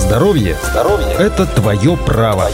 Здоровье – это твое право.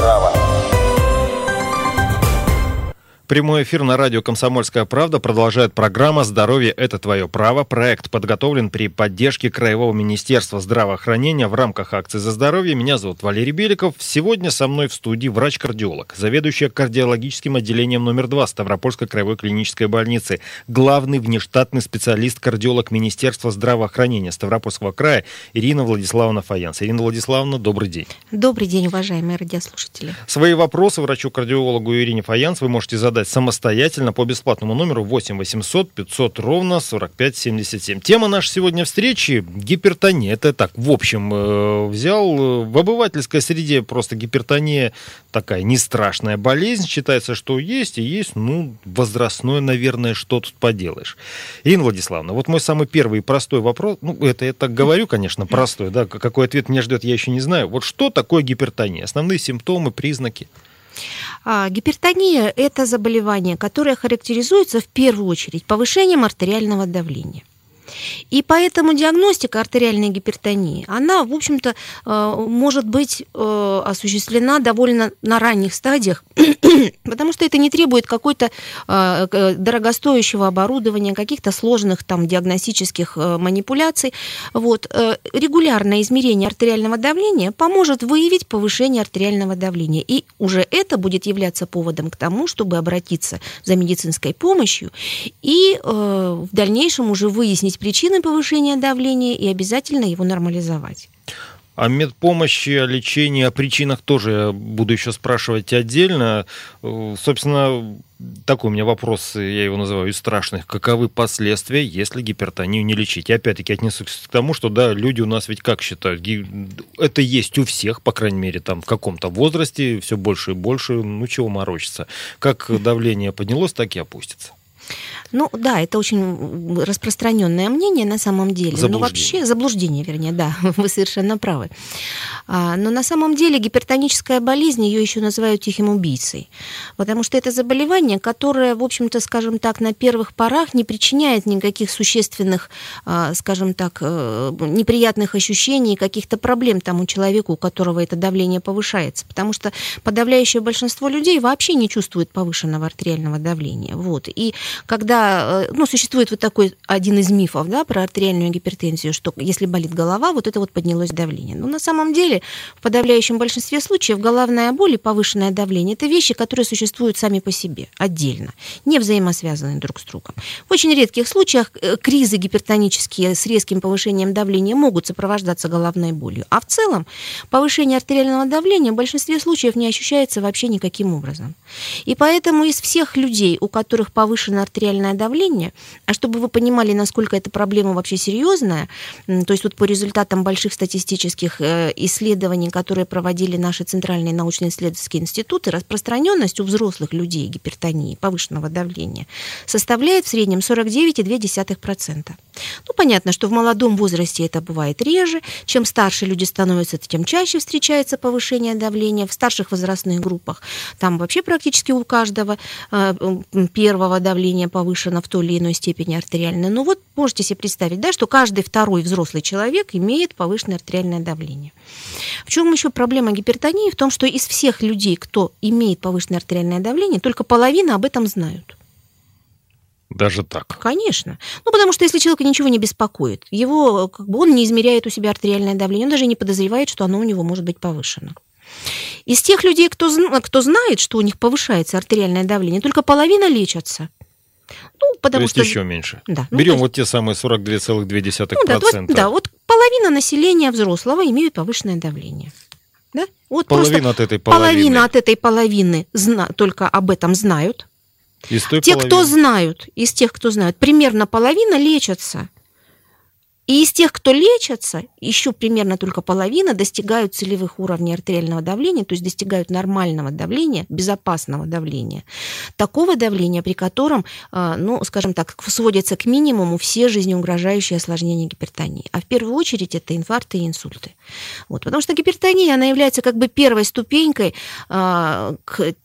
Прямой эфир на радио «Комсомольская правда» продолжает программа «Здоровье – это твое право». Проект подготовлен при поддержке Краевого министерства здравоохранения в рамках акции «За здоровье». Меня зовут Валерий Беликов. Сегодня со мной в студии врач-кардиолог, заведующая кардиологическим отделением номер 2 Ставропольской краевой клинической больницы, главный внештатный специалист-кардиолог Министерства здравоохранения Ставропольского края Ирина Владиславовна Фаянс. Ирина Владиславовна, добрый день. Добрый день, уважаемые радиослушатели. Свои вопросы врачу-кардиологу Ирине Фаянс вы можете задать самостоятельно по бесплатному номеру 8 800 500 ровно 45 77. Тема нашей сегодня встречи – гипертония. Это так, в общем, взял. В обывательской среде просто гипертония такая не страшная болезнь. Считается, что есть и есть, возрастное, наверное, что тут поделаешь. Ирина Владиславовна, вот мой самый первый и простой вопрос, это я так говорю, конечно, простой, да, какой ответ меня ждет, я еще не знаю. Вот что такое гипертония? Основные симптомы, признаки? Гипертония – это заболевание, которое характеризуется в первую очередь повышением артериального давления. И поэтому диагностика артериальной гипертонии, она, в общем-то, может быть осуществлена довольно на ранних стадиях, потому что это не требует какой-то дорогостоящего оборудования, каких-то сложных там диагностических манипуляций. Регулярное измерение артериального давления поможет выявить повышение артериального давления. И уже это будет являться поводом к тому, чтобы обратиться за медицинской помощью и в дальнейшем уже выяснить причины повышения давления и обязательно его нормализовать. О медпомощи, о лечении, о причинах тоже я буду еще спрашивать отдельно. Собственно, такой у меня вопрос, я его называю из страшных. Каковы последствия, если гипертонию не лечить? И опять-таки отнесусь к тому, что да, люди у нас ведь как считают? Это есть у всех, по крайней мере, там в каком-то возрасте, все больше и больше, чего морочиться. Как давление поднялось, так и опустится. Да, это очень распространенное мнение на самом деле. Заблуждение, да, вы совершенно правы. Но на самом деле гипертоническая болезнь, ее еще называют тихим убийцей, потому что это заболевание, которое, в общем-то, скажем так, на первых порах не причиняет никаких существенных, скажем так, неприятных ощущений, каких-то проблем тому человеку, у которого это давление повышается, потому что подавляющее большинство людей вообще не чувствует повышенного артериального давления. И когда существует вот такой один из мифов, да, про артериальную гипертензию, что если болит голова, это поднялось давление. Но на самом деле в подавляющем большинстве случаев головная боль и повышенное давление – это вещи, которые существуют сами по себе, отдельно, не взаимосвязаны друг с другом. В очень редких случаях кризы гипертонические с резким повышением давления могут сопровождаться головной болью, а в целом повышение артериального давления в большинстве случаев не ощущается вообще никаким образом. И поэтому из всех людей, у которых повышено артериальное давление, а чтобы вы понимали, насколько эта проблема вообще серьезная, то есть по результатам больших статистических исследований, которые проводили наши центральные научно-исследовательские институты, распространенность у взрослых людей гипертонии, повышенного давления, составляет в среднем 49,2%. Понятно, что в молодом возрасте это бывает реже, чем старше люди становятся, тем чаще встречается повышение давления. В старших возрастных группах там вообще практически у каждого первого давления повышено в той или иной степени артериальное. Можете себе представить, да, что каждый второй взрослый человек имеет повышенное артериальное давление. В чем еще проблема гипертонии? В том, что из всех людей, кто имеет повышенное артериальное давление, только половина об этом знают. Даже так? Конечно. Потому что если человека ничего не беспокоит, он не измеряет у себя артериальное давление, он даже не подозревает, что оно у него может быть повышено. Из тех людей, кто знает, что у них повышается артериальное давление, только половина лечатся. То есть еще меньше. Да. Берем те самые 42,2%. Половина населения взрослого имеют повышенное давление. Да? Половина от этой половины. Половина от этой половины только об этом знают. Из тех, кто знают, примерно половина лечатся. И из тех, кто лечатся, еще примерно только половина достигают целевых уровней артериального давления, то есть достигают нормального давления, безопасного давления. Такого давления, при котором, скажем так, сводятся к минимуму все жизнеугрожающие осложнения гипертонии. А в первую очередь это инфаркты и инсульты. Потому что гипертония, она является первой ступенькой к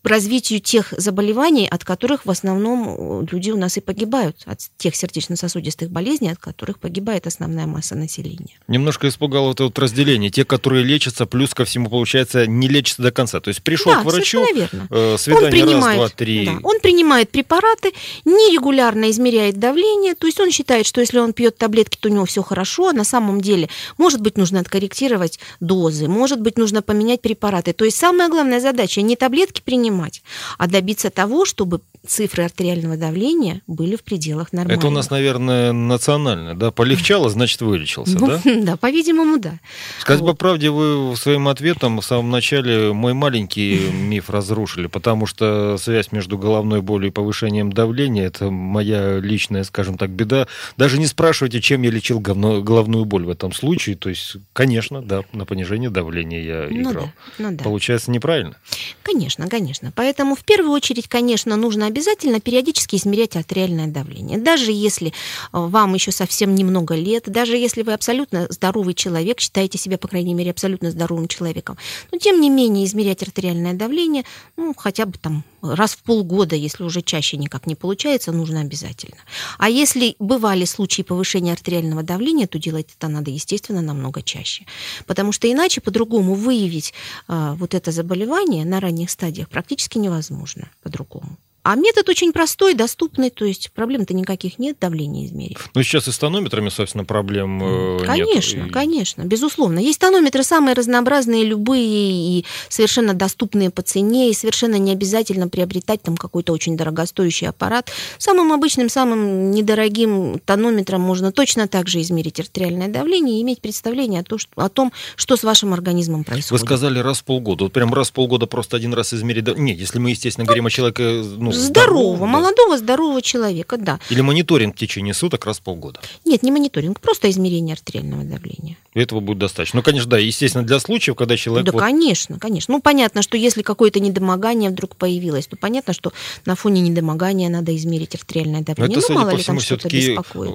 развитию тех заболеваний, от которых в основном люди у нас и погибают, от тех сердечно-сосудистых болезней, от которых погибает основная масса населения. Немножко испугало это вот разделение. Те, которые лечатся, плюс ко всему, получается, не лечатся до конца. То есть пришел к врачу, свидание раз, два, три. Да, он принимает препараты, нерегулярно измеряет давление, то есть он считает, что если он пьет таблетки, то у него все хорошо, а на самом деле, может быть, нужно откорректировать дозы, может быть, нужно поменять препараты. То есть самая главная задача не таблетки принимать, а добиться того, чтобы цифры артериального давления были в пределах нормальных. Это у нас, наверное, национальное, да? Полегчало, значит, вылечился, да? Да, по-видимому, да. Сказать по правде, вы своим ответом в самом начале мой маленький миф разрушили, потому что связь между головной болью и повышением давления – это моя личная, скажем так, беда. Даже не спрашивайте, чем я лечил головную боль в этом случае. То есть, конечно, да, на понижение давления я играл. Да. Получается неправильно? Конечно. Поэтому в первую очередь, конечно, нужно обязательно периодически измерять артериальное давление. Даже если вам еще совсем немного лет, даже если вы абсолютно здоровый человек, считаете себя, по крайней мере, абсолютно здоровым человеком, но тем не менее измерять артериальное давление, хотя бы там раз в полгода, если уже чаще никак не получается, нужно обязательно. А если бывали случаи повышения артериального давления, то делать это надо, естественно, намного чаще. Потому что иначе по-другому выявить вот это заболевание на ранних стадиях практически невозможно по-другому. А метод очень простой, доступный, то есть проблем-то никаких нет, давление измерить. Ну, сейчас и с тонометрами, собственно, проблем нет. Конечно, безусловно. Есть тонометры самые разнообразные, любые, и совершенно доступные по цене, и совершенно не обязательно приобретать там какой-то очень дорогостоящий аппарат. Самым обычным, самым недорогим тонометром можно точно так же измерить артериальное давление и иметь представление о том, что с вашим организмом происходит. Вы сказали раз в полгода. Вот прям раз в полгода просто один раз измерить. Нет, если мы, естественно, говорим о человеке... Здорового, молодого, здорового человека, да. Или мониторинг в течение суток раз в полгода? Нет, не мониторинг, просто измерение артериального давления. Этого будет достаточно. Ну, конечно, да, естественно, для случаев, когда человек... Да, конечно. Ну, понятно, что если какое-то недомогание вдруг появилось, то понятно, что на фоне недомогания надо измерить артериальное давление. Это, мало по ли всему, там что-то беспокоит.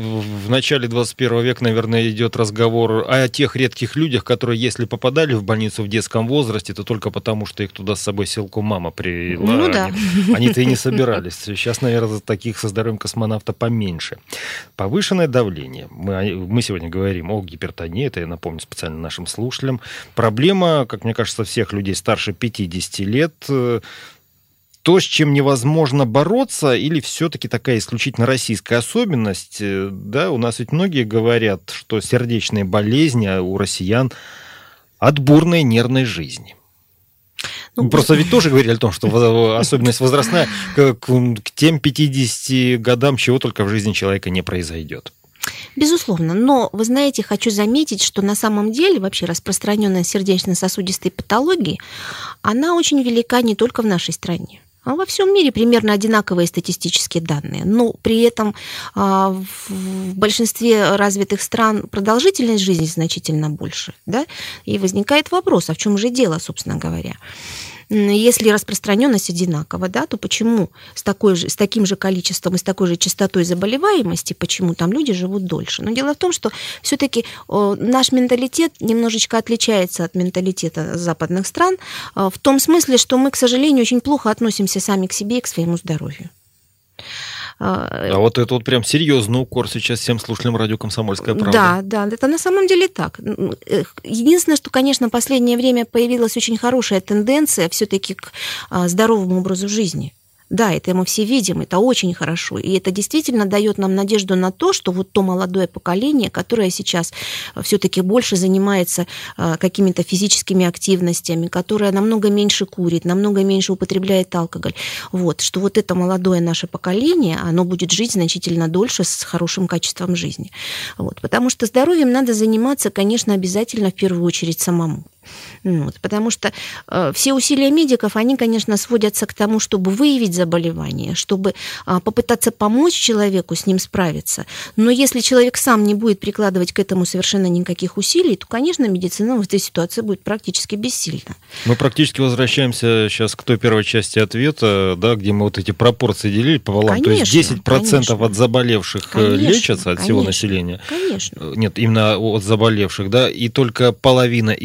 В начале 21 века, наверное, идет разговор о тех редких людях, которые, если попадали в больницу в детском возрасте, то только потому, что их туда с собой силком мама привела. Ну, да. Они-то и не собирались. Сейчас, наверное, таких со здоровьем космонавта поменьше. Повышенное давление. Мы сегодня говорим о гипертонии, это я напомню специально нашим слушателям. Проблема, как мне кажется, всех людей старше 50 лет. То, с чем невозможно бороться, или все-таки такая исключительно российская особенность? Да, у нас ведь многие говорят, что сердечные болезни у россиян от бурной нервной жизни. Просто ведь тоже говорили о том, что особенность возрастная к тем 50 годам чего только в жизни человека не произойдет. Безусловно, но, вы знаете, хочу заметить, что на самом деле вообще распространенность сердечно-сосудистой патологии, она очень велика не только в нашей стране. А во всем мире примерно одинаковые статистические данные. Но при этом в большинстве развитых стран продолжительность жизни значительно больше. Да? И возникает вопрос, а в чем же дело, собственно говоря? Если распространенность одинакова, да, то почему с таким же количеством и с такой же частотой заболеваемости, почему там люди живут дольше? Но дело в том, что все-таки наш менталитет немножечко отличается от менталитета западных стран в том смысле, что мы, к сожалению, очень плохо относимся сами к себе и к своему здоровью. А вот это вот прям серьезный укор сейчас всем слушателям радио «Комсомольская правда». Да, это на самом деле так. Единственное, что, конечно, в последнее время появилась очень хорошая тенденция все-таки к здоровому образу жизни. Да, это мы все видим, это очень хорошо. И это действительно дает нам надежду на то, что вот то молодое поколение, которое сейчас все-таки больше занимается какими-то физическими активностями, которое намного меньше курит, намного меньше употребляет алкоголь, вот, что вот это молодое наше поколение, оно будет жить значительно дольше с хорошим качеством жизни. Вот, потому что здоровьем надо заниматься, конечно, обязательно в первую очередь самому. Вот, потому что все усилия медиков, они, конечно, сводятся к тому, чтобы выявить заболевание, чтобы попытаться помочь человеку с ним справиться. Но если человек сам не будет прикладывать к этому совершенно никаких усилий, то, конечно, медицина в этой ситуации будет практически бессильна. Мы практически возвращаемся сейчас к той первой части ответа, да, где мы вот эти пропорции делили пополам. Конечно, то есть 10% от заболевших лечатся от всего населения. Конечно. Нет, именно от заболевших, да, и только половина из этих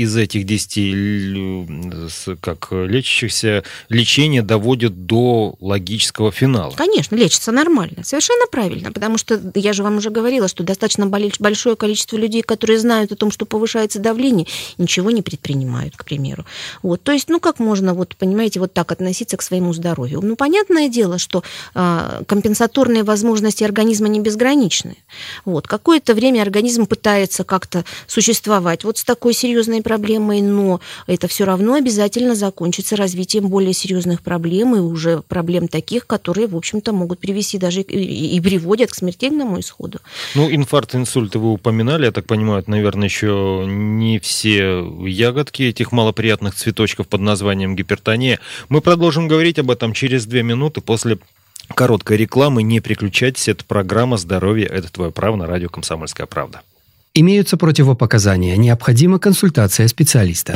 50 как лечащихся лечение доводит до логического финала. Конечно, лечится нормально, совершенно правильно, потому что я же вам уже говорила, что достаточно большое количество людей, которые знают о том, что повышается давление, ничего не предпринимают, к примеру. Вот, то есть, как можно, понимаете, вот так относиться к своему здоровью? Понятное дело, что компенсаторные возможности организма не безграничны. Вот, какое-то время организм пытается как-то существовать с такой серьезной проблемой, но это все равно обязательно закончится развитием более серьезных проблем и уже проблем таких, которые, в общем-то, могут привести даже и приводят к смертельному исходу. Инфаркт, инсульты вы упоминали, я так понимаю, это, наверное, еще не все ягодки этих малоприятных цветочков под названием гипертония. Мы продолжим говорить об этом через 2 минуты после короткой рекламы. Не переключайтесь, это программа «Здоровье – это твое право» на радио «Комсомольская правда». Имеются противопоказания. Необходима консультация специалиста.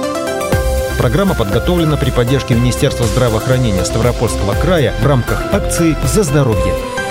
Программа подготовлена при поддержке Министерства здравоохранения Ставропольского края в рамках акции «За здоровье».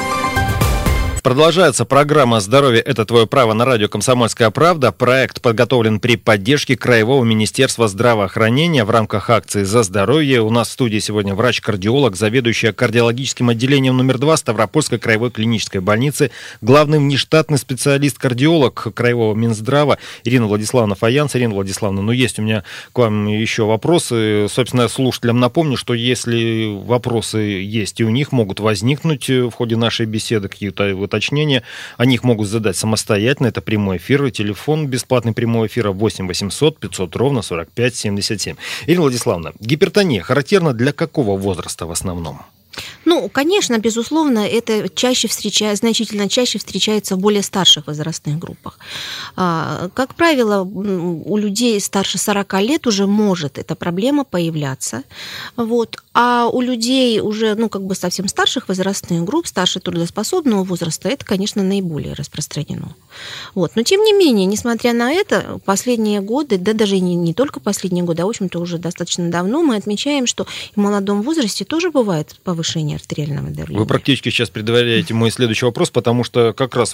Продолжается программа «Здоровье – это твое право» на радио «Комсомольская правда». Проект подготовлен при поддержке Краевого министерства здравоохранения в рамках акции «За здоровье». У нас в студии сегодня врач-кардиолог, заведующая кардиологическим отделением номер 2 Ставропольской краевой клинической больницы, главный внештатный специалист-кардиолог Краевого Минздрава Ирина Владиславовна Фаянс. Ирина Владиславовна, есть у меня к вам еще вопросы. Собственно, слушателям напомню, что если вопросы есть и у них могут возникнуть в ходе нашей беседы, какие-то уточнения, они их могут задать самостоятельно. Это прямой эфир. Телефон бесплатный прямого эфира 8 800 500 ровно 45 77. Ирина Владиславовна, гипертония характерна для какого возраста в основном? Конечно, безусловно, это значительно чаще встречается в более старших возрастных группах. Как правило, у людей старше 40 лет уже может эта проблема появляться. А у людей уже, совсем старших возрастных групп, старше трудоспособного возраста, это, конечно, наиболее распространено. Но, тем не менее, несмотря на это, последние годы, да даже не только последние годы, а, в общем-то, уже достаточно давно мы отмечаем, что в молодом возрасте тоже бывает повышение артериального давления. Вы практически сейчас предваряете мой следующий вопрос, потому что как раз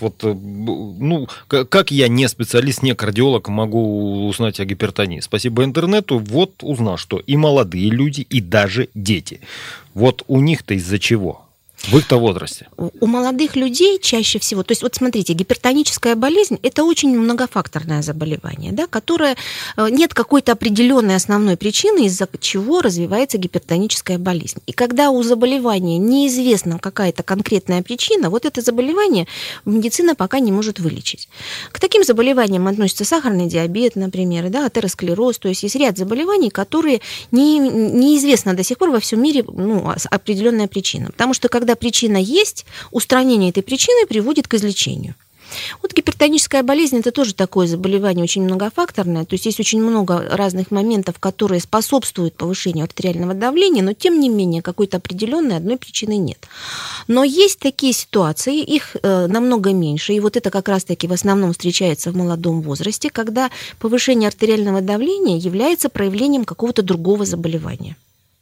как я не специалист, не кардиолог могу узнать о гипертонии? Спасибо интернету, узнал, что и молодые люди, и даже дети. У них-то из-за чего? В их-то возрасте? У молодых людей чаще всего, то есть смотрите, гипертоническая болезнь – это очень многофакторное заболевание, которое нет какой-то определенной основной причины, из-за чего развивается гипертоническая болезнь. И когда у заболевания неизвестна какая-то конкретная причина, это заболевание медицина пока не может вылечить. К таким заболеваниям относятся сахарный диабет, например, атеросклероз, то есть есть ряд заболеваний, которые неизвестна до сих пор во всем мире определенная причина. Потому что когда причина есть, устранение этой причины приводит к излечению. Гипертоническая болезнь – это тоже такое заболевание очень многофакторное, то есть есть очень много разных моментов, которые способствуют повышению артериального давления, но тем не менее какой-то определенной одной причины нет. Но есть такие ситуации, их намного меньше, и это как раз-таки в основном встречается в молодом возрасте, когда повышение артериального давления является проявлением какого-то другого заболевания.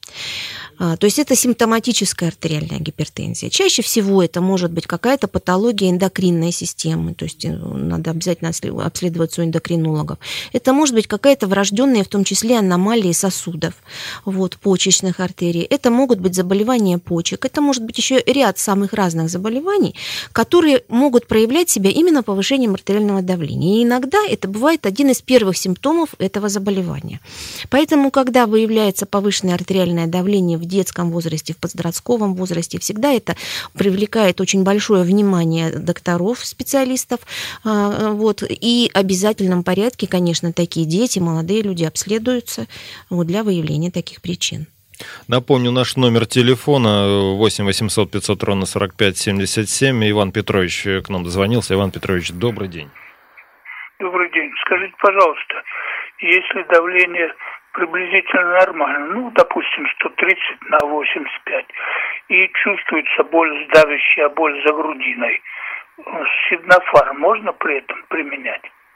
То есть это симптоматическая артериальная гипертензия. Чаще всего это может быть какая-то патология эндокринной системы, то есть надо обязательно обследоваться у эндокринологов. Это может быть какая-то врожденная, в том числе, аномалии сосудов, почечных артерий. Это могут быть заболевания почек. Это может быть еще ряд самых разных заболеваний, которые могут проявлять себя именно повышением артериального давления. И иногда это бывает один из первых симптомов этого заболевания. Поэтому, когда выявляется повышенное артериальное давление в детском возрасте, в подростковом возрасте, всегда это привлекает очень большое внимание докторов, специалистов. И в обязательном порядке, конечно, такие дети, молодые люди обследуются для выявления таких причин. Напомню, наш номер телефона 8 800 500 ровно 45 77. Иван Петрович к нам дозвонился. Иван Петрович, добрый день. Добрый день. Скажите, пожалуйста, если давление приблизительно нормально, допустим, 130 на 85, и чувствуется боль, давящая боль за грудиной, сиднофар можно при этом применять?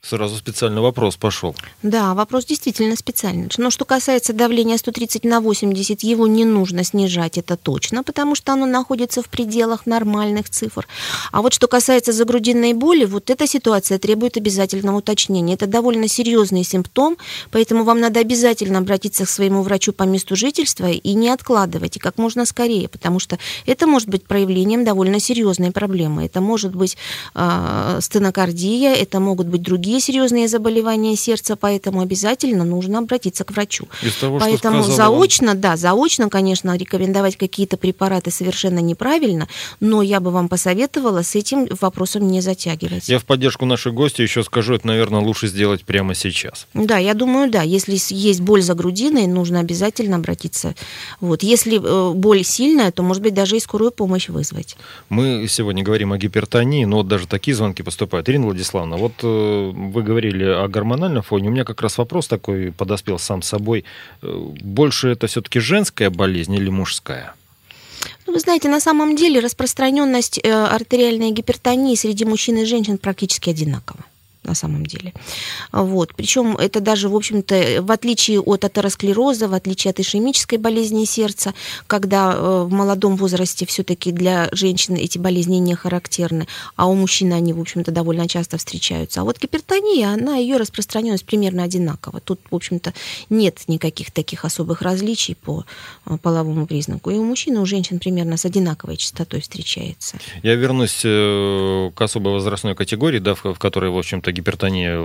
Сразу специальный вопрос пошел. Да, вопрос действительно специальный. Но что касается давления 130/80, его не нужно снижать, это точно, потому что оно находится в пределах нормальных цифр. А вот что касается загрудинной боли, вот эта ситуация требует обязательного уточнения. Это довольно серьезный симптом, поэтому вам надо обязательно обратиться к своему врачу по месту жительства и не откладывать, и как можно скорее, потому что это может быть проявлением довольно серьезной проблемы. Это может быть стенокардия, это могут быть другие серьезные заболевания сердца, поэтому обязательно нужно обратиться к врачу. Поэтому заочно, конечно, рекомендовать какие-то препараты совершенно неправильно, но я бы вам посоветовала с этим вопросом не затягивать. Я в поддержку нашей гости еще скажу, это, наверное, лучше сделать прямо сейчас. Да, я думаю, да. Если есть боль за грудиной, нужно обязательно обратиться. Вот. Если боль сильная, то, может быть, даже и скорую помощь вызвать. Мы сегодня говорим о гипертонии, но вот даже такие звонки поступают. Ирина Владиславовна, вот вы говорили о гормональном фоне. У меня как раз вопрос такой подоспел сам собой. Больше это все-таки женская болезнь или мужская? Вы знаете, на самом деле распространенность артериальной гипертонии среди мужчин и женщин практически одинакова. На самом деле. Вот. Причем это даже, в общем-то, в отличие от атеросклероза, в отличие от ишемической болезни сердца, когда в молодом возрасте все-таки для женщин эти болезни не характерны, а у мужчин они, в общем-то, довольно часто встречаются. А вот гипертония, ее распространенность примерно одинакова. Тут, в общем-то, нет никаких таких особых различий по половому признаку. И у мужчин, и у женщин примерно с одинаковой частотой встречается. Я вернусь к особой возрастной категории, да, в которой, в общем-то, гипертония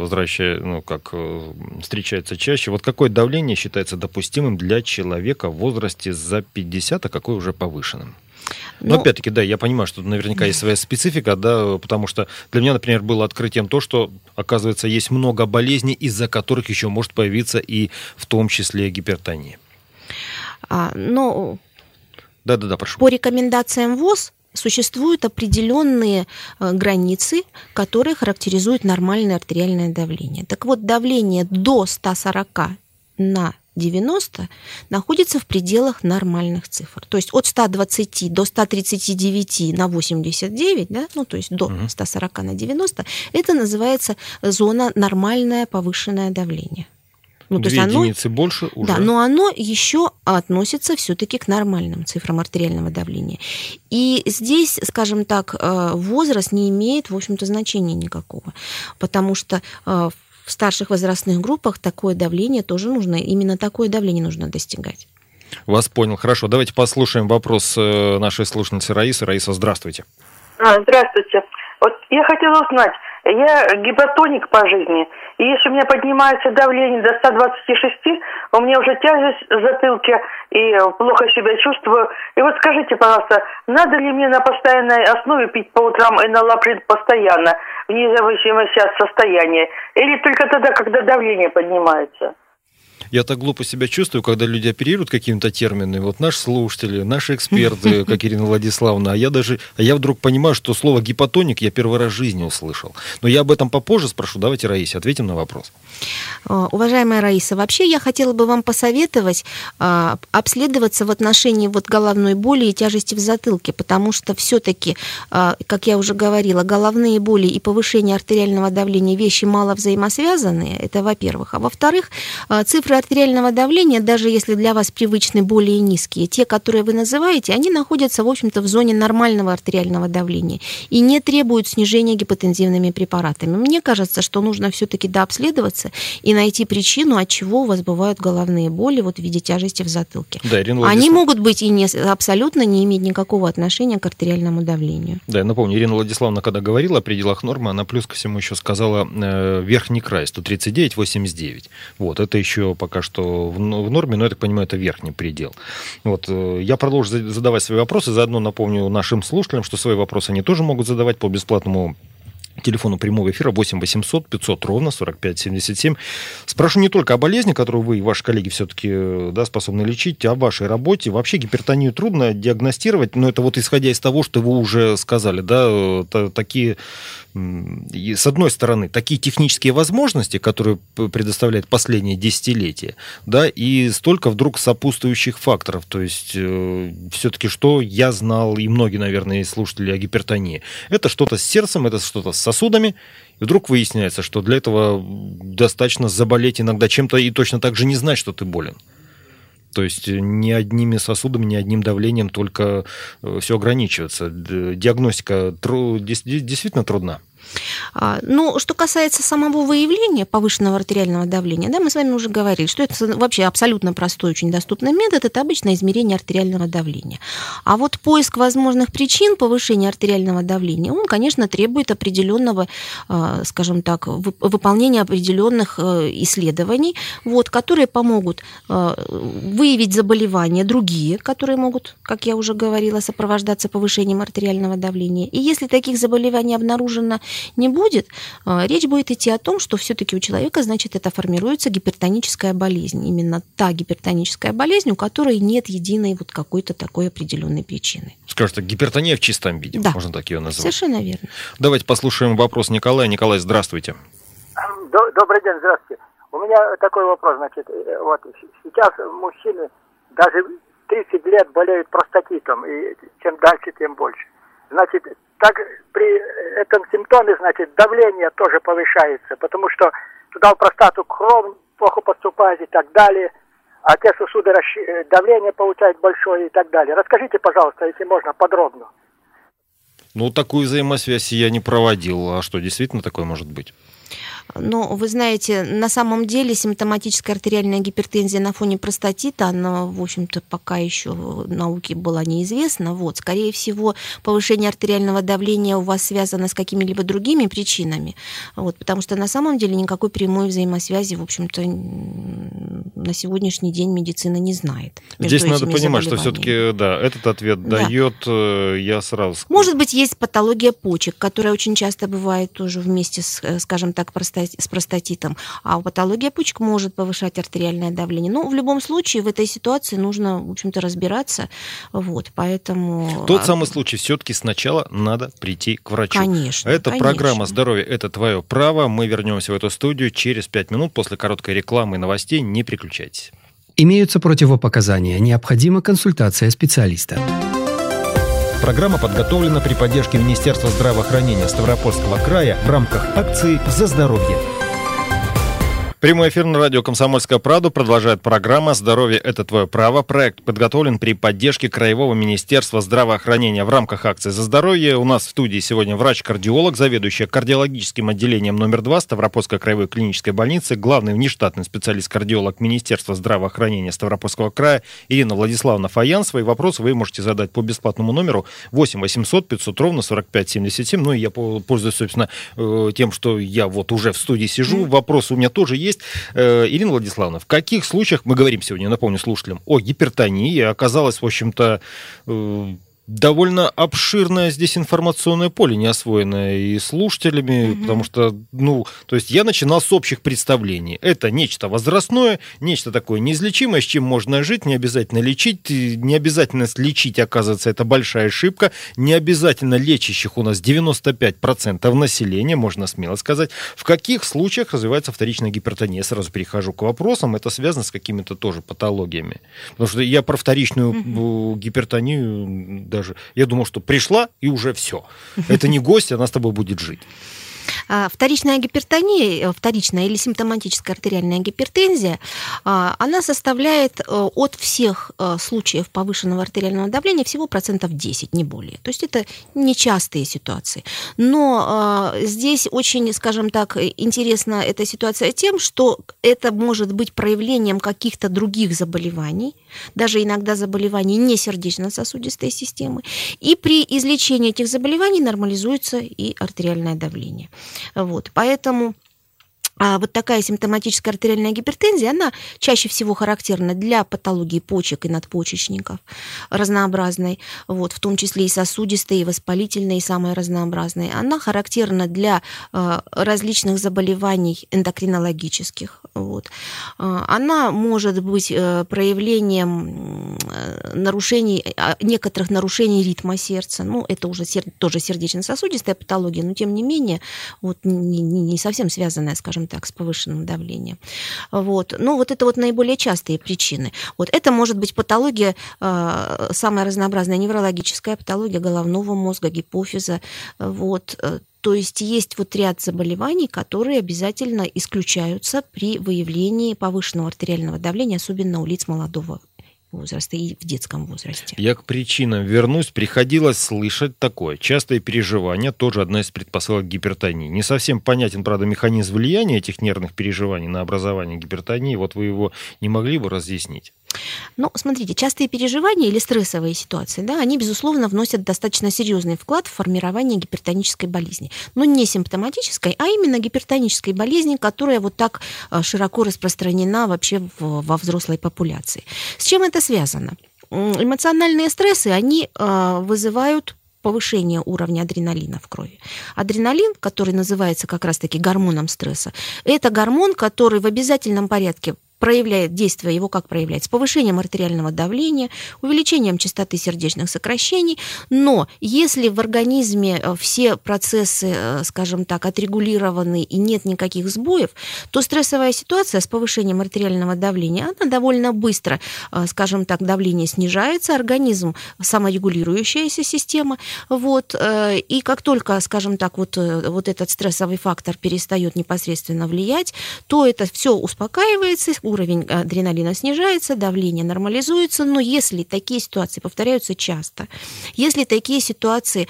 встречается чаще. Вот какое давление считается допустимым для человека в возрасте за 50, а какое уже повышенным? Но опять-таки, да, я понимаю, что наверняка есть своя специфика, да, потому что для меня, например, было открытием то, что, оказывается, есть много болезней, из-за которых еще может появиться и в том числе гипертония. Да, прошу. По рекомендациям ВОЗ существуют определенные границы, которые характеризуют нормальное артериальное давление. Так вот, давление до 140/90 находится в пределах нормальных цифр. То есть от 120 до 139/89, да, то есть до 140/90, это называется зона нормальное повышенное давление. Единицы больше уже. Да, но оно еще относится все-таки к нормальным цифрам артериального давления. И здесь, скажем так, возраст не имеет, в общем-то, значения никакого, потому что в старших возрастных группах такое давление тоже нужно, именно такое давление нужно достигать. Вас понял. Хорошо, давайте послушаем вопрос нашей слушательницы Раисы. Раиса, здравствуйте. Здравствуйте. Вот я хотела узнать, я гипотоник по жизни, и если у меня поднимается давление до 126, у меня уже тяжесть в затылке, и плохо себя чувствую. И вот скажите, пожалуйста, надо ли мне на постоянной основе пить по утрам энолаприл постоянно, вне зависимости от состояния, или только тогда, когда давление поднимается? Я так глупо себя чувствую, когда люди оперируют какими-то терминами. Вот наши слушатели, наши эксперты, как Ирина Владиславовна, а я вдруг понимаю, что слово гипотоник я первый раз в жизни услышал. Но я об этом попозже спрошу. Давайте, Раисе, ответим на вопрос. Уважаемая Раиса, вообще я хотела бы вам посоветовать обследоваться в отношении головной боли и тяжести в затылке, потому что все-таки, как я уже говорила, головные боли и повышение артериального давления вещи мало взаимосвязанные, это во-первых. А во-вторых, цифры артериального давления, даже если для вас привычны более низкие, те, которые вы называете, они находятся, в общем-то, в зоне нормального артериального давления и не требуют снижения гипотензивными препаратами. Мне кажется, что нужно все-таки дообследоваться и найти причину, от чего у вас бывают головные боли в виде тяжести в затылке. Да, они могут быть и абсолютно не иметь никакого отношения к артериальному давлению. Да, я напомню, Ирина Владиславовна, когда говорила о пределах нормы, она плюс ко всему еще сказала верхний край, 139/89. Вот, это еще пока что в норме, но, я так понимаю, это верхний предел. Вот, я продолжу задавать свои вопросы, заодно напомню нашим слушателям, что свои вопросы они тоже могут задавать по бесплатному телефону прямого эфира 8 800 500 ровно 45 77. Спрошу не только о болезни, которую вы и ваши коллеги все-таки способны лечить, а о вашей работе. Вообще гипертонию трудно диагностировать, но это исходя из того, что вы уже сказали, такие, с одной стороны, такие технические возможности, которые предоставляет последнее десятилетие, и столько вдруг сопутствующих факторов. То есть все-таки, что я знал, и многие, наверное, слушатели о гипертонии, это что-то с сердцем, это что-то с сосудами, И вдруг выясняется, что для этого достаточно заболеть иногда чем-то и точно так же не знать, что ты болен. То есть ни одними сосудами, ни одним давлением только все ограничивается. Диагностика действительно трудна. Ну, что касается самого выявления повышенного артериального давления, да, мы с вами уже говорили, что это вообще абсолютно простой, очень доступный метод, это обычное измерение артериального давления. А вот поиск возможных причин повышения артериального давления, он, конечно, требует определенного, скажем так, выполнения определенных исследований, вот, которые помогут выявить заболевания другие, которые могут, как я уже говорила, сопровождаться повышением артериального давления. И если таких заболеваний обнаружено не будет, речь будет идти о том, что все-таки у человека, значит, это формируется гипертоническая болезнь. Именно та гипертоническая болезнь, у которой нет единой вот какой-то такой определенной причины. Скажете, гипертония в чистом виде, да, можно так ее назвать. Совершенно верно. Давайте послушаем вопрос Николая. Николай, здравствуйте. Добрый день, здравствуйте. У меня такой вопрос, значит, вот сейчас мужчины даже 30 лет болеют простатитом, и чем дальше, тем больше. Значит, так при этом симптоме, значит, давление тоже повышается, потому что туда в простату кровь плохо поступает и так далее, а те сосуды давление получают большое и так далее. Расскажите, пожалуйста, если можно, подробно. Ну, такую взаимосвязь я не проводил. А что, действительно такое может быть? Но вы знаете, на самом деле симптоматическая артериальная гипертензия на фоне простатита, она, в общем-то, пока еще науке была неизвестна. Вот, скорее всего, повышение артериального давления у вас связано с какими-либо другими причинами. Вот, потому что на самом деле никакой прямой взаимосвязи, в общем-то, на сегодняшний день медицина не знает. Здесь надо понимать, что все-таки, да, этот ответ дает, я сразу скажу. Может быть, есть патология почек, которая очень часто бывает тоже вместе с, скажем так, с простатитом, а патология почек может повышать артериальное давление. Но в любом случае в этой ситуации нужно, в общем-то, разбираться. Вот, поэтому... Тот самый случай, все-таки сначала надо прийти к врачу. Конечно. Это программа «Здоровье – это твое право». Мы вернемся в эту студию через 5 минут после короткой рекламы и новостей. Не переключайтесь. Имеются противопоказания. Необходима консультация специалиста. Программа подготовлена при поддержке Министерства здравоохранения Ставропольского края в рамках акции «За здоровье». Прямой эфир на радио «Комсомольская правда» продолжает программа «Здоровье – это твое право». Проект подготовлен при поддержке Краевого министерства здравоохранения в рамках акции «За здоровье». У нас в студии сегодня врач-кардиолог, заведующая кардиологическим отделением номер 2 Ставропольской краевой клинической больницы, главный внештатный специалист-кардиолог Министерства здравоохранения Ставропольского края Ирина Владиславовна Фаянцева. И вопросы вы можете задать по бесплатному номеру 8 800 500 ровно 45 77. Ну и я пользуюсь, собственно, тем, что я вот уже в студии сижу. Вопросы у меня тоже есть. Ирина Владиславовна, в каких случаях, мы говорим сегодня, напомню слушателям, о гипертонии, оказалось, в общем-то, довольно обширное здесь информационное поле, не освоенное и слушателями, потому что, то есть я начинал с общих представлений. Это нечто возрастное, нечто такое неизлечимое, с чем можно жить, не обязательно лечить, не обязательно лечить, оказывается, это большая ошибка, не обязательно лечащих у нас 95% населения, можно смело сказать. В каких случаях развивается вторичная гипертония? Я сразу перехожу к вопросам, это связано с какими-то тоже патологиями. Потому что я про вторичную гипертонию даже. Я думал, что пришла и уже все. Это не гость, она с тобой будет жить. Вторичная гипертония, вторичная или симптоматическая артериальная гипертензия, она составляет от всех случаев повышенного артериального давления всего 10%, не более. То есть это нечастые ситуации. Но здесь очень, скажем так, интересна эта ситуация тем, что это может быть проявлением каких-то других заболеваний, даже иногда заболеваний не сердечно-сосудистой системы. И при излечении этих заболеваний нормализуется и артериальное давление. Вот, поэтому вот такая симптоматическая артериальная гипертензия, она чаще всего характерна для патологии почек и надпочечников разнообразной, вот, в том числе и сосудистой, и воспалительной, и самой разнообразной. Она характерна для различных заболеваний эндокринологических. Вот. Она может быть проявлением некоторых нарушений ритма сердца. Это уже тоже сердечно-сосудистая патология, но тем не менее вот, не совсем связанная, скажем так, с повышенным давлением. Вот. Вот это вот наиболее частые причины. Вот это может быть патология, самая разнообразная неврологическая патология головного мозга, гипофиза. Вот. То есть есть вот ряд заболеваний, которые обязательно исключаются при выявлении повышенного артериального давления, особенно у лиц молодого возраста и в детском возрасте. Я к причинам вернусь. Приходилось слышать такое. Частые переживания тоже одна из предпосылок гипертонии. Не совсем понятен, правда, механизм влияния этих нервных переживаний на образование гипертонии. Вот вы его не могли бы разъяснить? Ну, смотрите, частые переживания или стрессовые ситуации, да, они, безусловно, вносят достаточно серьезный вклад в формирование гипертонической болезни. Но не симптоматической, а именно гипертонической болезни, которая вот так широко распространена вообще во взрослой популяции. С чем это связано? Эмоциональные стрессы, они вызывают повышение уровня адреналина в крови. Адреналин, который называется как раз-таки гормоном стресса, это гормон, который в обязательном порядке проявляет действие, его как проявляет? С повышением артериального давления, увеличением частоты сердечных сокращений. Но если в организме все процессы, скажем так, отрегулированы и нет никаких сбоев, то стрессовая ситуация с повышением артериального давления, она довольно быстро, скажем так, давление снижается, организм саморегулирующаяся система. Вот, и как только, скажем так, вот этот стрессовый фактор перестает непосредственно влиять, то это все успокаивается, уровень адреналина снижается, давление нормализуется, но если такие ситуации повторяются часто, если такие ситуации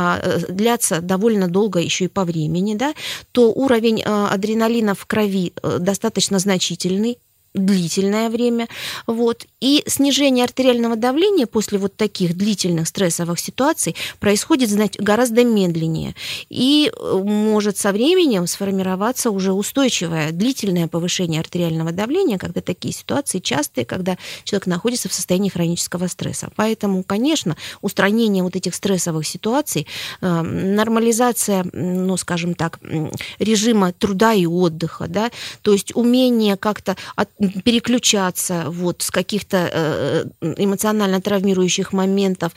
длятся довольно долго еще и по времени, да, то уровень адреналина в крови достаточно значительный, длительное время, вот, и снижение артериального давления после вот таких длительных стрессовых ситуаций происходит гораздо медленнее и может со временем сформироваться уже устойчивое длительное повышение артериального давления, когда такие ситуации частые, когда человек находится в состоянии хронического стресса. Поэтому, конечно, устранение вот этих стрессовых ситуаций, нормализация, ну, скажем так, режима труда и отдыха, да, то есть умение как-то переключаться вот с каких-то эмоционально травмирующих моментов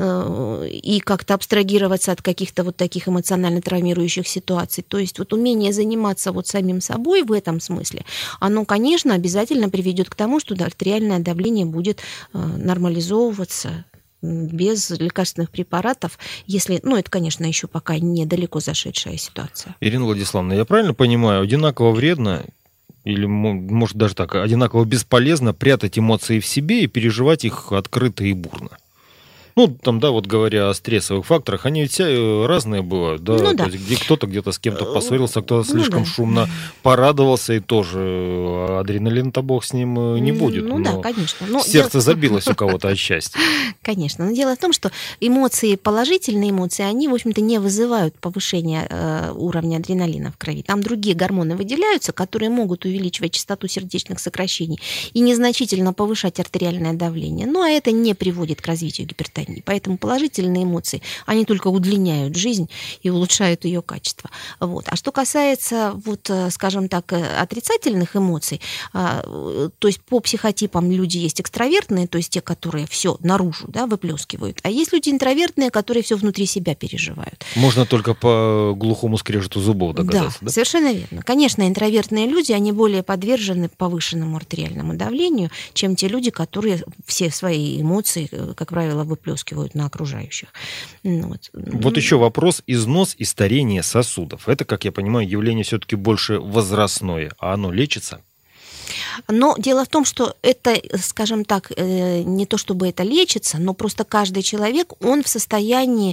и как-то абстрагироваться от каких-то вот таких эмоционально травмирующих ситуаций. То есть вот умение заниматься вот самим собой в этом смысле, оно, конечно, обязательно приведет к тому, что артериальное давление будет нормализовываться без лекарственных препаратов, если, ну, это, конечно, еще пока недалеко зашедшая ситуация. Ирина Владиславовна, я правильно понимаю, одинаково вредно или, может, даже так, одинаково бесполезно прятать эмоции в себе и переживать их открыто и бурно? Ну, там, да, вот говоря о стрессовых факторах, они ведь все разные бывают, да, ну, то есть где кто-то где-то с кем-то поссорился, кто-то слишком шумно порадовался, и тоже адреналин-то бог с ним не будет. Ну да, конечно. Но сердце забилось у кого-то от счастья. Конечно, но дело в том, что эмоции, положительные эмоции, они, в общем-то, не вызывают повышения уровня адреналина в крови. Там другие гормоны выделяются, которые могут увеличивать частоту сердечных сокращений и незначительно повышать артериальное давление, но это не приводит к развитию гипертонии. Поэтому положительные эмоции, они только удлиняют жизнь и улучшают ее качество. Вот. А что касается, вот, скажем так, отрицательных эмоций, то есть по психотипам люди есть экстравертные, то есть те, которые все наружу, да, выплескивают, а есть люди интровертные, которые все внутри себя переживают. Можно только по глухому скрежету зубов догадаться, да? Да, совершенно верно. Конечно, интровертные люди, они более подвержены повышенному артериальному давлению, чем те люди, которые все свои эмоции, как правило, выплескивают на окружающих. Вот еще вопрос: износ и старение сосудов. Это, как я понимаю, явление все-таки больше возрастное, а оно лечится? Но дело в том, что это, скажем так, не то чтобы это лечится, но просто каждый человек, он в состоянии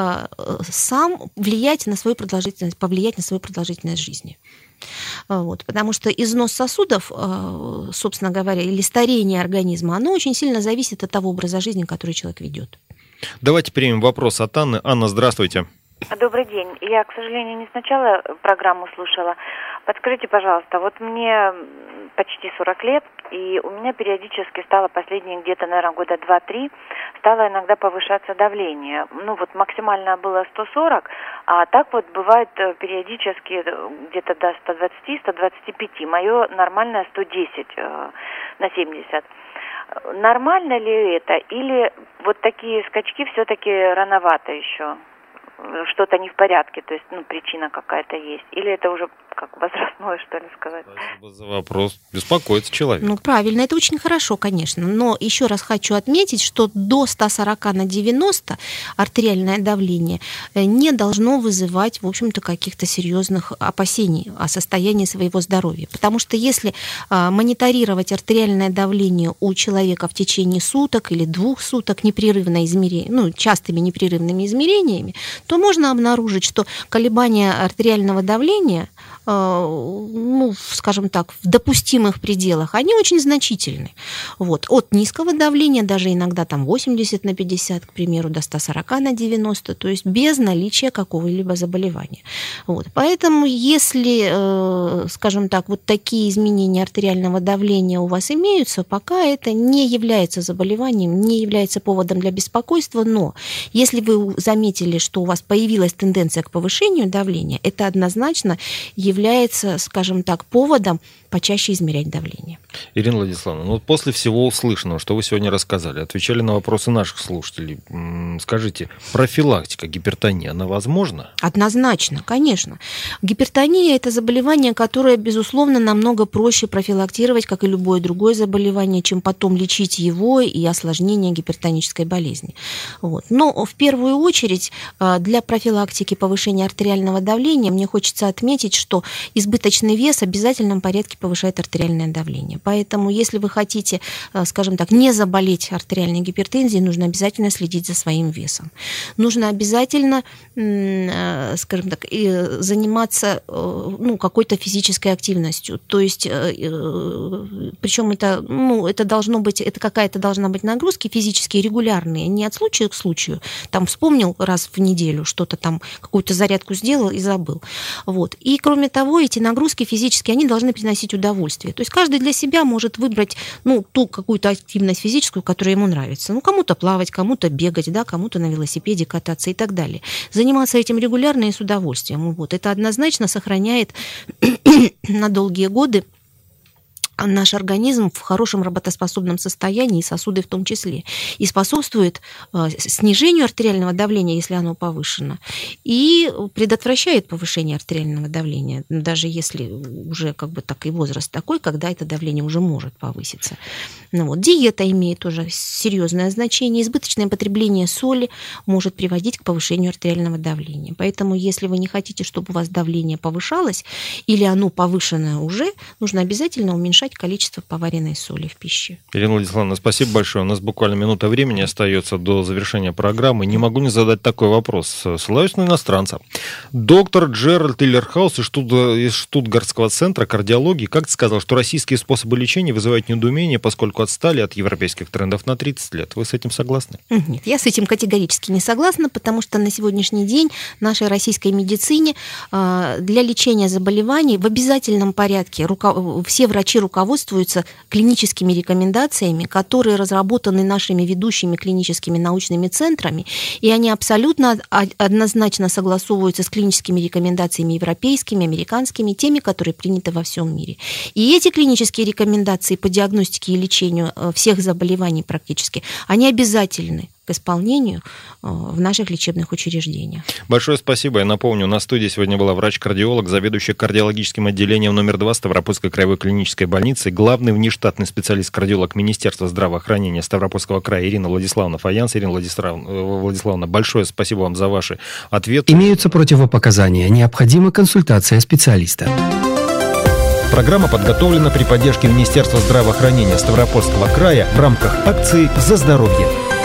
сам повлиять на свою продолжительность жизни. Вот, потому что износ сосудов, собственно говоря, или старение организма, оно очень сильно зависит от того образа жизни, который человек ведет. Давайте примем вопрос от Анны. Анна, здравствуйте. Добрый день. Я, к сожалению, не сначала программу слушала. Подскажите, пожалуйста, вот мне почти 40 лет, и у меня периодически стало последние где-то, наверное, года 2-3, стало иногда повышаться давление. Ну вот максимально было 140, а так вот бывает периодически где-то до 120-125. Мое нормальное 110 на 70. Нормально ли это? Или вот такие скачки все-таки рановато еще? Что-то не в порядке, то есть, ну, причина какая-то есть. Или это уже как возрастное, что ли, сказать. Спасибо за вопрос. Беспокоится человек. Ну, правильно, это очень хорошо, конечно. Но еще раз хочу отметить, что до 140/90 артериальное давление не должно вызывать, в общем-то, каких-то серьезных опасений о состоянии своего здоровья. Потому что если мониторировать артериальное давление у человека в течение суток или 2 суток непрерывно частыми непрерывными измерениями, то можно обнаружить, что колебания артериального давления, скажем так, в допустимых пределах, они очень значительны. Вот. От низкого давления, даже иногда там 80/50, к примеру, до 140/90, то есть без наличия какого-либо заболевания. Вот. Поэтому если, скажем так, вот такие изменения артериального давления у вас имеются, пока это не является заболеванием, не является поводом для беспокойства, но если вы заметили, что у вас появилась тенденция к повышению давления, это однозначно является, скажем так, поводом почаще измерять давление. Ирина Владиславовна, после всего услышанного, что вы сегодня рассказали, отвечали на вопросы наших слушателей, скажите, профилактика гипертонии, она возможна? Однозначно, конечно. Гипертония – это заболевание, которое, безусловно, намного проще профилактировать, как и любое другое заболевание, чем потом лечить его и осложнения гипертонической болезни. Вот. Но в первую очередь для профилактики повышения артериального давления мне хочется отметить, что избыточный вес в обязательном порядке повышает артериальное давление. Поэтому, если вы хотите, скажем так, не заболеть артериальной гипертензией, нужно обязательно следить за своим весом. Нужно обязательно, скажем так, заниматься какой-то физической активностью. То есть, причем это должно быть, это какая-то должна быть нагрузки физические, регулярные, не от случая к случаю. Там вспомнил раз в неделю, что-то там, какую-то зарядку сделал и забыл. Вот. И, кроме того, эти нагрузки физические, они должны приносить удовольствие. То есть каждый для себя может выбрать ту какую-то активность физическую, которая ему нравится. Кому-то плавать, кому-то бегать, кому-то на велосипеде кататься и так далее. Заниматься этим регулярно и с удовольствием. Вот. Это однозначно сохраняет на долгие годы наш организм в хорошем работоспособном состоянии, и сосуды в том числе, и способствует снижению артериального давления, если оно повышено, и предотвращает повышение артериального давления, даже если уже и возраст такой, когда это давление уже может повыситься. Диета имеет тоже серьезное значение. Избыточное потребление соли может приводить к повышению артериального давления. Поэтому, если вы не хотите, чтобы у вас давление повышалось, или оно повышенное уже, нужно обязательно уменьшать количество поваренной соли в пище. Ирина Владиславовна, спасибо большое. У нас буквально минута времени остается до завершения программы. Не могу не задать такой вопрос. Ссылаюсь на иностранца. Доктор Джеральд Иллерхаус из Штутгартского центра кардиологии как-то сказал, что российские способы лечения вызывают недоумение, поскольку отстали от европейских трендов на 30 лет. Вы с этим согласны? Нет, я с этим категорически не согласна, потому что на сегодняшний день в нашей российской медицине для лечения заболеваний в обязательном порядке все врачи руководствуются клиническими рекомендациями, которые разработаны нашими ведущими клиническими научными центрами, и они абсолютно однозначно согласовываются с клиническими рекомендациями европейскими, американскими, теми, которые приняты во всем мире. И эти клинические рекомендации по диагностике и лечению всех заболеваний практически, они обязательны к исполнению в наших лечебных учреждениях. Большое спасибо. Я напомню, на студии сегодня была врач-кардиолог, заведующая кардиологическим отделением номер 2 Ставропольской краевой клинической больницы, главный внештатный специалист-кардиолог Министерства здравоохранения Ставропольского края Ирина Владиславовна Фаянс. Ирина Владиславовна, большое спасибо вам за ваши ответы. Имеются противопоказания. Необходима консультация специалиста. Программа подготовлена при поддержке Министерства здравоохранения Ставропольского края в рамках акции «За здоровье».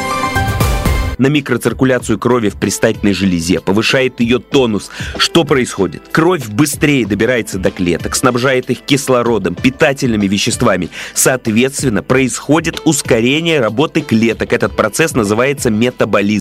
На микроциркуляцию крови в предстательной железе, повышает ее тонус. Что происходит? Кровь быстрее добирается до клеток, снабжает их кислородом, питательными веществами. Соответственно, происходит ускорение работы клеток. Этот процесс называется метаболизм.